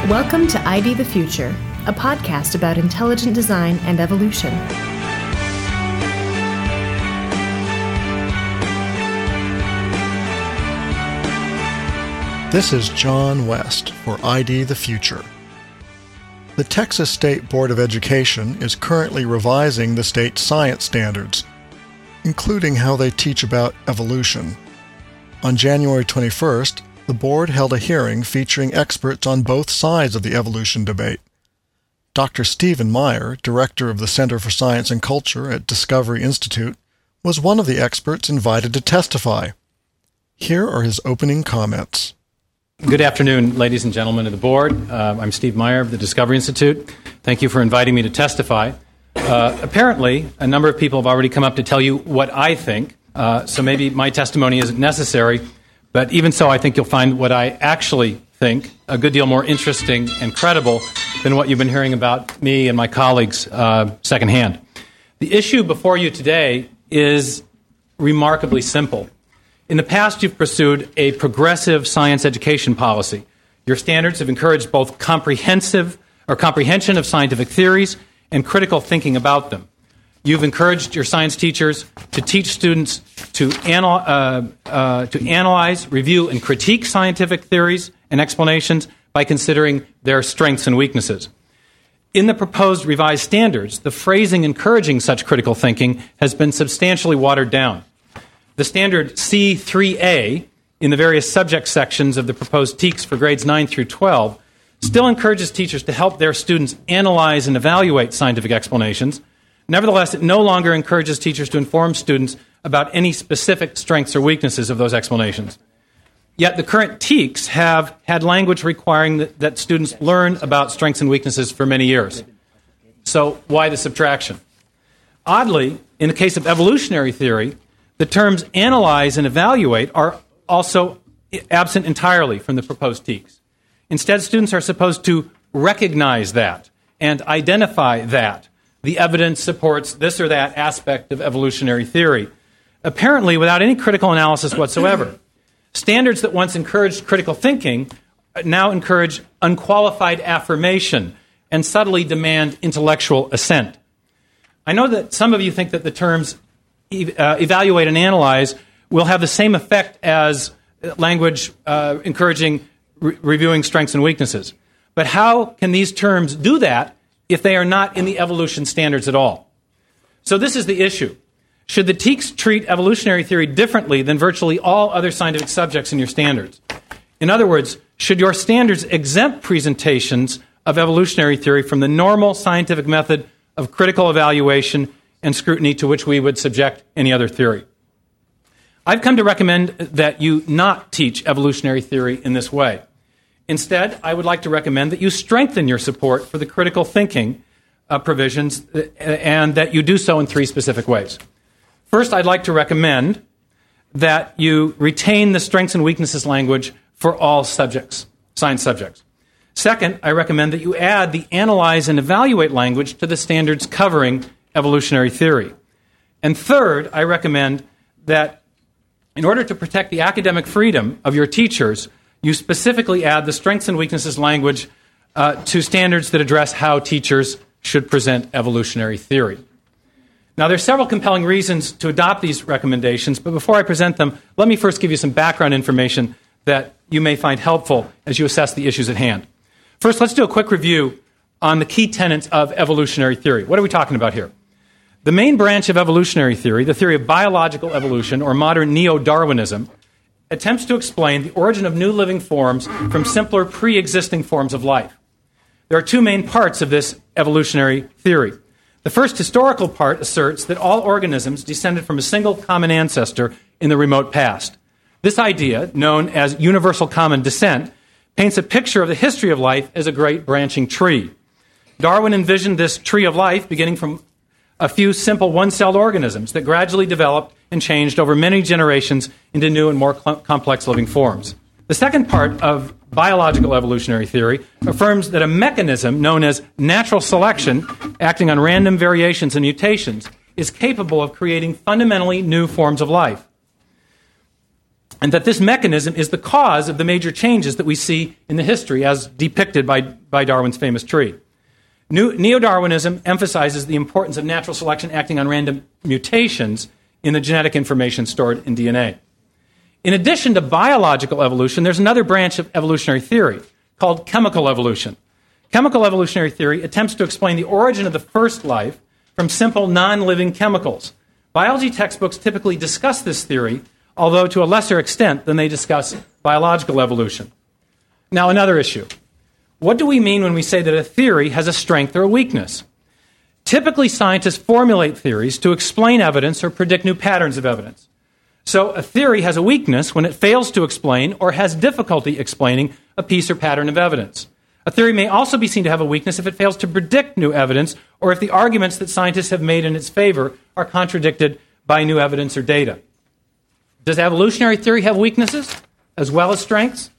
Welcome to ID the Future, a podcast about intelligent design and evolution. This is John West for ID the Future. The Texas State Board of Education is currently revising the state science standards, including how they teach about evolution. On January 21st, the board held a hearing featuring experts on both sides of the evolution debate. Dr. Stephen Meyer, director of the Center for Science and Culture at Discovery Institute, was one of the experts invited to testify. Here are his opening comments. Good afternoon, ladies and gentlemen of the board. I'm Steve Meyer of the Discovery Institute. Thank you for inviting me to testify. Apparently, a number of people have already come up to tell you what I think, so maybe my testimony isn't necessary, but even so, I think you'll find what I actually think a good deal more interesting and credible than what you've been hearing about me and my colleagues secondhand. The issue before you today is remarkably simple. In the past, you've pursued a progressive science education policy. Your standards have encouraged both comprehension of scientific theories and critical thinking about them. You've encouraged your science teachers to teach students to analyze, review, and critique scientific theories and explanations by considering their strengths and weaknesses. In the proposed revised standards, the phrasing encouraging such critical thinking has been substantially watered down. The standard C3A in the various subject sections of the proposed TEKS for grades 9 through 12 still encourages teachers to help their students analyze and evaluate scientific explanations. Nevertheless, it no longer encourages teachers to inform students about any specific strengths or weaknesses of those explanations. Yet the current TEKS have had language requiring that students learn about strengths and weaknesses for many years. So why the subtraction? Oddly, in the case of evolutionary theory, the terms analyze and evaluate are also absent entirely from the proposed TEKS. Instead, students are supposed to recognize that and identify that the evidence supports this or that aspect of evolutionary theory, apparently without any critical analysis whatsoever. Standards that once encouraged critical thinking now encourage unqualified affirmation and subtly demand intellectual assent. I know that some of you think that the terms evaluate and analyze will have the same effect as language encouraging reviewing strengths and weaknesses. But how can these terms do that if they are not in the evolution standards at all? So this is the issue. Should the TEKS treat evolutionary theory differently than virtually all other scientific subjects in your standards? In other words, should your standards exempt presentations of evolutionary theory from the normal scientific method of critical evaluation and scrutiny to which we would subject any other theory? I've come to recommend that you not teach evolutionary theory in this way. Instead, I would like to recommend that you strengthen your support for the critical thinking provisions and that you do so in three specific ways. First, I'd like to recommend that you retain the strengths and weaknesses language for all subjects, science subjects. Second, I recommend that you add the analyze and evaluate language to the standards covering evolutionary theory. And third, I recommend that in order to protect the academic freedom of your teachers, you specifically add the strengths and weaknesses language to standards that address how teachers should present evolutionary theory. Now, there are several compelling reasons to adopt these recommendations, but before I present them, let me first give you some background information that you may find helpful as you assess the issues at hand. First, let's do a quick review on the key tenets of evolutionary theory. What are we talking about here? The main branch of evolutionary theory, the theory of biological evolution, or modern neo-Darwinism, attempts to explain the origin of new living forms from simpler pre-existing forms of life. There are two main parts of this evolutionary theory. The first historical part asserts that all organisms descended from a single common ancestor in the remote past. This idea, known as universal common descent, paints a picture of the history of life as a great branching tree. Darwin envisioned this tree of life beginning from a few simple one-celled organisms that gradually developed and changed over many generations into new and more complex living forms. The second part of biological evolutionary theory affirms that a mechanism known as natural selection, acting on random variations and mutations, is capable of creating fundamentally new forms of life. and that this mechanism is the cause of the major changes that we see in the history as depicted by Darwin's famous tree. Neo-Darwinism emphasizes the importance of natural selection acting on random mutations in the genetic information stored in DNA. In addition to biological evolution, there's another branch of evolutionary theory called chemical evolution. Chemical evolutionary theory attempts to explain the origin of the first life from simple non-living chemicals. Biology textbooks typically discuss this theory, although to a lesser extent than they discuss biological evolution. Now, another issue. What do we mean when we say that a theory has a strength or a weakness? Typically, scientists formulate theories to explain evidence or predict new patterns of evidence. So a theory has a weakness when it fails to explain or has difficulty explaining a piece or pattern of evidence. A theory may also be seen to have a weakness if it fails to predict new evidence or if the arguments that scientists have made in its favor are contradicted by new evidence or data. Does evolutionary theory have weaknesses as well as strengths?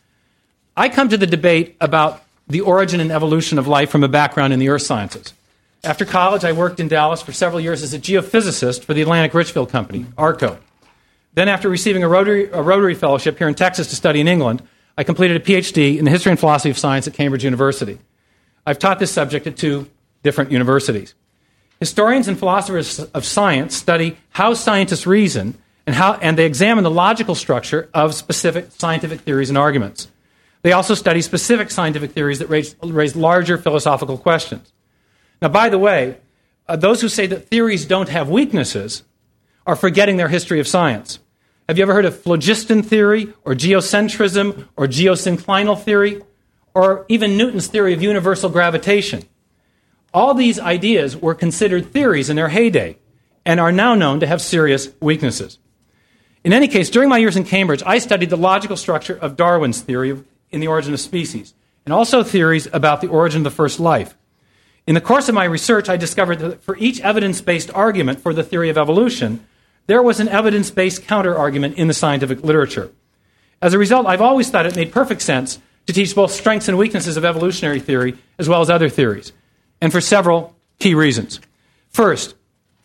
I come to the debate about the origin and evolution of life from a background in the earth sciences. After college, I worked in Dallas for several years as a geophysicist for the Atlantic Richfield Company, ARCO. Then, after receiving a Rotary Fellowship here in Texas to study in England, I completed a PhD in the history and philosophy of science at Cambridge University. I've taught this subject at 2 different universities. Historians and philosophers of science study how scientists reason and they examine the logical structure of specific scientific theories and arguments. They also study specific scientific theories that raise larger philosophical questions. Now, by the way, those who say that theories don't have weaknesses are forgetting their history of science. Have you ever heard of phlogiston theory, or geocentrism, or geosynclinal theory, or even Newton's theory of universal gravitation? All these ideas were considered theories in their heyday and are now known to have serious weaknesses. In any case, during my years in Cambridge, I studied the logical structure of Darwin's theory in the origin of species, and also theories about the origin of the first life. In the course of my research, I discovered that for each evidence-based argument for the theory of evolution, there was an evidence-based counter-argument in the scientific literature. As a result, I've always thought it made perfect sense to teach both strengths and weaknesses of evolutionary theory as well as other theories, and for several key reasons. First,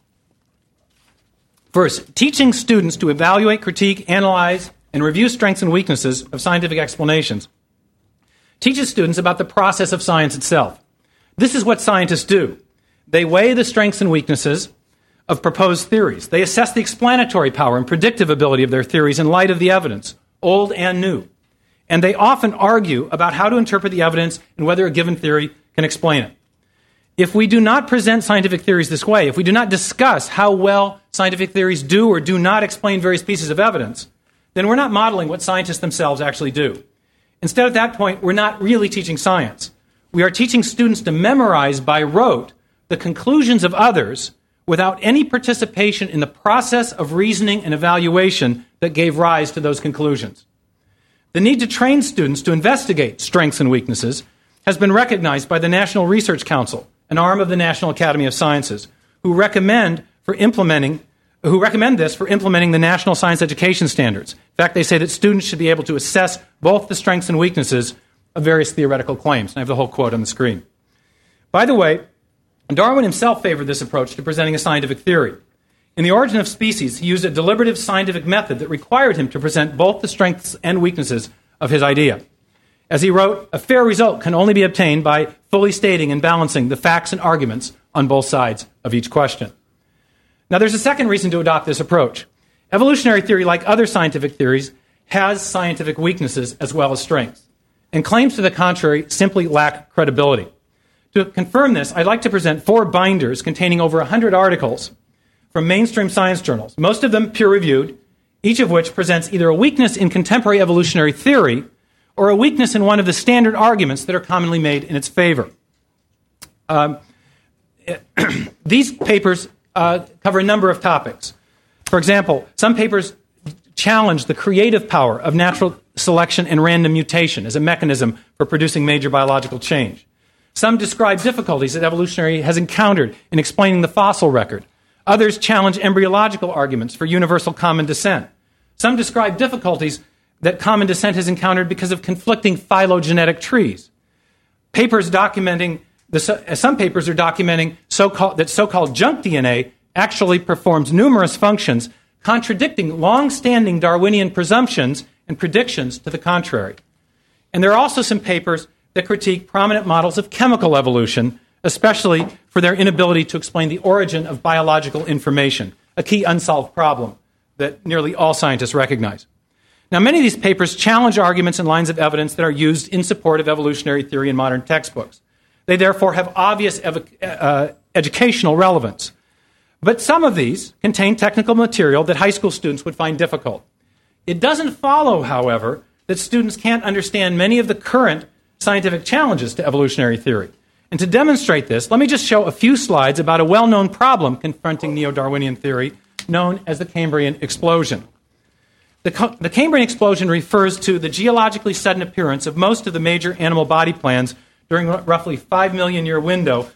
teaching students to evaluate, critique, analyze, and review strengths and weaknesses of scientific explanations teaches students about the process of science itself. This is what scientists do. They weigh the strengths and weaknesses of proposed theories. They assess the explanatory power and predictive ability of their theories in light of the evidence, old and new. And they often argue about how to interpret the evidence and whether a given theory can explain it. If we do not present scientific theories this way, if we do not discuss how well scientific theories do or do not explain various pieces of evidence, then we're not modeling what scientists themselves actually do. Instead, at that point, we're not really teaching science. We are teaching students to memorize by rote the conclusions of others without any participation in the process of reasoning and evaluation that gave rise to those conclusions. The need to train students to investigate strengths and weaknesses has been recognized by the National Research Council, an arm of the National Academy of Sciences, who recommend this for implementing the National Science Education Standards. In fact, they say that students should be able to assess both the strengths and weaknesses of various theoretical claims. And I have the whole quote on the screen. By the way, Darwin himself favored this approach to presenting a scientific theory. In The Origin of Species, he used a deliberative scientific method that required him to present both the strengths and weaknesses of his idea. As he wrote, a fair result can only be obtained by fully stating and balancing the facts and arguments on both sides of each question. Now, there's a second reason to adopt this approach. Evolutionary theory, like other scientific theories, has scientific weaknesses as well as strengths, and claims to the contrary simply lack credibility. To confirm this, I'd like to present 4 binders containing over 100 articles from mainstream science journals, most of them peer-reviewed, each of which presents either a weakness in contemporary evolutionary theory or a weakness in one of the standard arguments that are commonly made in its favor. These papers cover a number of topics. For example, some papers challenge the creative power of natural selection and random mutation as a mechanism for producing major biological change. Some describe difficulties that evolutionary has encountered in explaining the fossil record. Others challenge embryological arguments for universal common descent. Some describe difficulties that common descent has encountered because of conflicting phylogenetic trees. Some papers are documenting that so-called junk DNA actually performs numerous functions contradicting long-standing Darwinian presumptions and predictions to the contrary. And there are also some papers that critique prominent models of chemical evolution, especially for their inability to explain the origin of biological information, a key unsolved problem that nearly all scientists recognize. Now, many of these papers challenge arguments and lines of evidence that are used in support of evolutionary theory in modern textbooks. They therefore have obvious educational relevance. But some of these contain technical material that high school students would find difficult. It doesn't follow, however, that students can't understand many of the current scientific challenges to evolutionary theory. And to demonstrate this, let me just show a few slides about a well-known problem confronting neo-Darwinian theory known as the Cambrian explosion. The Cambrian explosion refers to the geologically sudden appearance of most of the major animal body plans during a roughly 5 million year window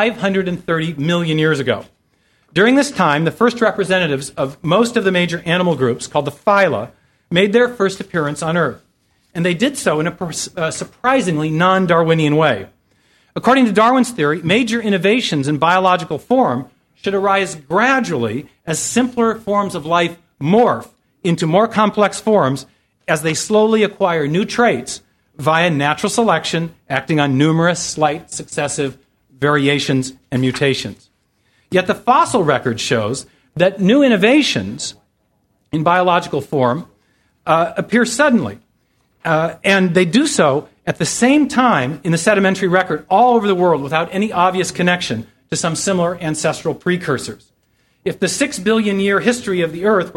530 million years ago. During this time, the first representatives of most of the major animal groups, called the phyla, made their first appearance on Earth. And they did so in a surprisingly non-Darwinian way. According to Darwin's theory, major innovations in biological form should arise gradually as simpler forms of life morph into more complex forms as they slowly acquire new traits via natural selection, acting on numerous slight successive variations and mutations. Yet the fossil record shows that new innovations in biological form appear suddenly. And they do so at the same time in the sedimentary record all over the world without any obvious connection to some similar ancestral precursors. If the 6 billion year history of the Earth were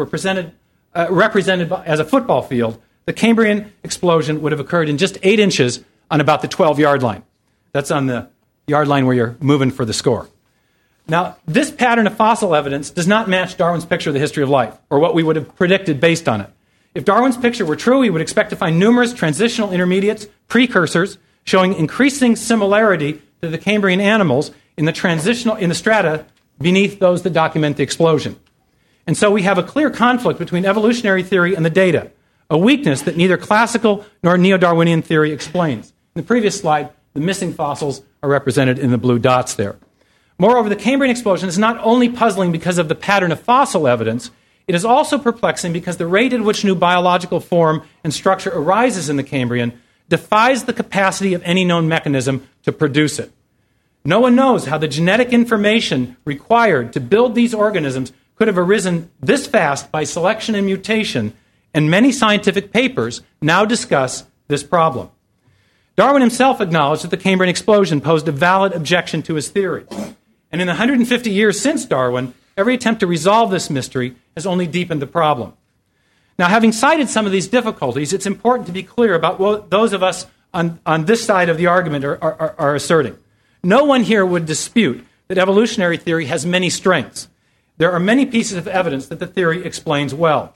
represented as a football field, the Cambrian explosion would have occurred in just 8 inches on about the 12-yard line. That's on the yard line where you're moving for the score. Now, this pattern of fossil evidence does not match Darwin's picture of the history of life, or what we would have predicted based on it. If Darwin's picture were true, we would expect to find numerous transitional intermediates, precursors, showing increasing similarity to the Cambrian animals in the strata beneath those that document the explosion. And so we have a clear conflict between evolutionary theory and the data, a weakness that neither classical nor neo-Darwinian theory explains. In the previous slide, the missing fossils are represented in the blue dots there. Moreover, the Cambrian explosion is not only puzzling because of the pattern of fossil evidence, it is also perplexing because the rate at which new biological form and structure arises in the Cambrian defies the capacity of any known mechanism to produce it. No one knows how the genetic information required to build these organisms could have arisen this fast by selection and mutation, and many scientific papers now discuss this problem. Darwin himself acknowledged that the Cambrian explosion posed a valid objection to his theory. And in the 150 years since Darwin, every attempt to resolve this mystery has only deepened the problem. Now, having cited some of these difficulties, it's important to be clear about what those of us on this side of the argument are asserting. No one here would dispute that evolutionary theory has many strengths. There are many pieces of evidence that the theory explains well.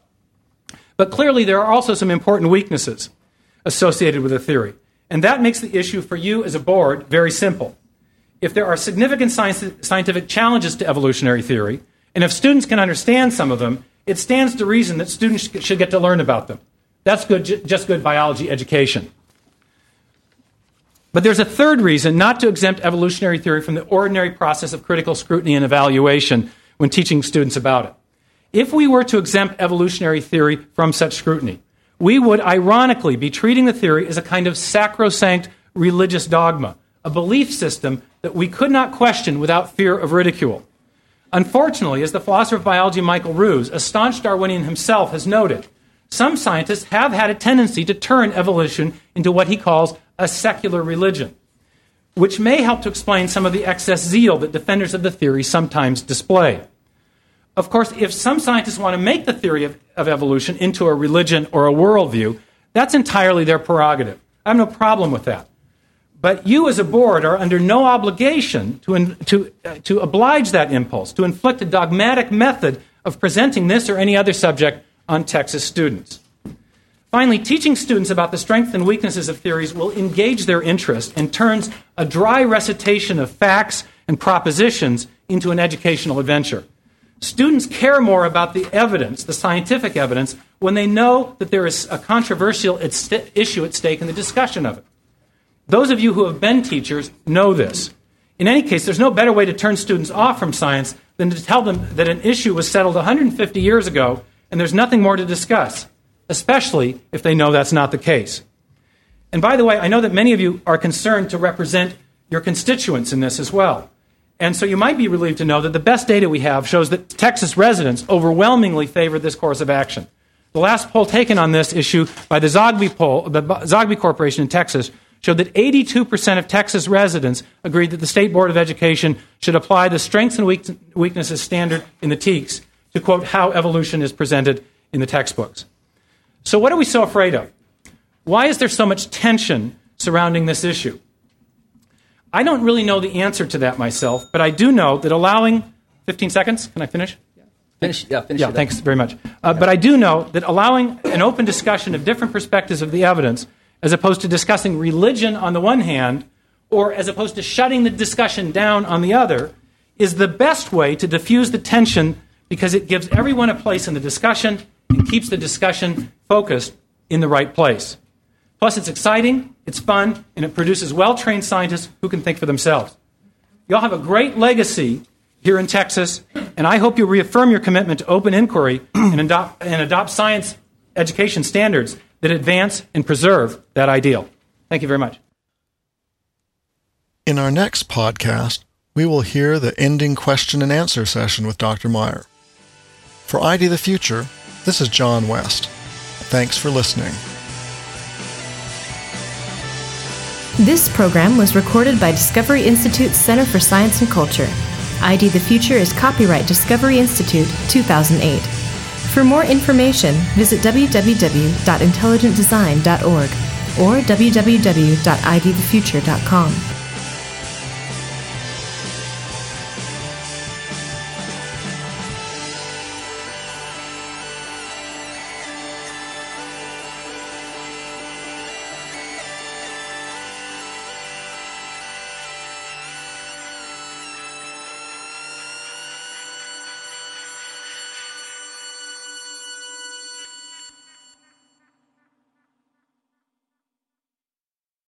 But clearly, there are also some important weaknesses associated with the theory. And that makes the issue for you as a board very simple. If there are significant scientific challenges to evolutionary theory, and if students can understand some of them, it stands to reason that students should get to learn about them. That's good, just good biology education. But there's a third reason not to exempt evolutionary theory from the ordinary process of critical scrutiny and evaluation when teaching students about it. If we were to exempt evolutionary theory from such scrutiny, we would ironically be treating the theory as a kind of sacrosanct religious dogma, a belief system that we could not question without fear of ridicule. Unfortunately, as the philosopher of biology Michael Ruse, a staunch Darwinian himself, has noted, some scientists have had a tendency to turn evolution into what he calls a secular religion, which may help to explain some of the excess zeal that defenders of the theory sometimes display. Of course, if some scientists want to make the theory of evolution into a religion or a worldview, that's entirely their prerogative. I have no problem with that. But you as a board are under no obligation to oblige that impulse, to inflict a dogmatic method of presenting this or any other subject on Texas students. Finally, teaching students about the strengths and weaknesses of theories will engage their interest and turns a dry recitation of facts and propositions into an educational adventure. Students care more about the evidence, the scientific evidence, when they know that there is a controversial issue at stake in the discussion of it. Those of you who have been teachers know this. In any case, there's no better way to turn students off from science than to tell them that an issue was settled 150 years ago and there's nothing more to discuss, especially if they know that's not the case. And by the way, I know that many of you are concerned to represent your constituents in this as well. And so you might be relieved to know that the best data we have shows that Texas residents overwhelmingly favor this course of action. The last poll taken on this issue by the Zogby Corporation in Texas showed that 82% of Texas residents agreed that the State Board of Education should apply the strengths and weaknesses standard in the TEKS to quote how evolution is presented in the textbooks. So what are we so afraid of? Why is there so much tension surrounding this issue? I don't really know the answer to that myself, but I do know that allowing 15 seconds, can I finish? Finish. Yeah, thanks very much. But I do know that allowing an open discussion of different perspectives of the evidence, as opposed to discussing religion on the one hand, or as opposed to shutting the discussion down on the other, is the best way to diffuse the tension because it gives everyone a place in the discussion and keeps the discussion focused in the right place. Plus, it's exciting, it's fun, and it produces well-trained scientists who can think for themselves. You'll have a great legacy here in Texas, and I hope you reaffirm your commitment to open inquiry and adopt science education standards that advance and preserve that ideal. Thank you very much. In our next podcast, we will hear the ending question and answer session with Dr. Meyer. For ID the Future, this is John West. Thanks for listening. This program was recorded by Discovery Institute's Center for Science and Culture. ID the Future is copyright Discovery Institute 2008. For more information, visit www.intelligentdesign.org or www.idthefuture.com.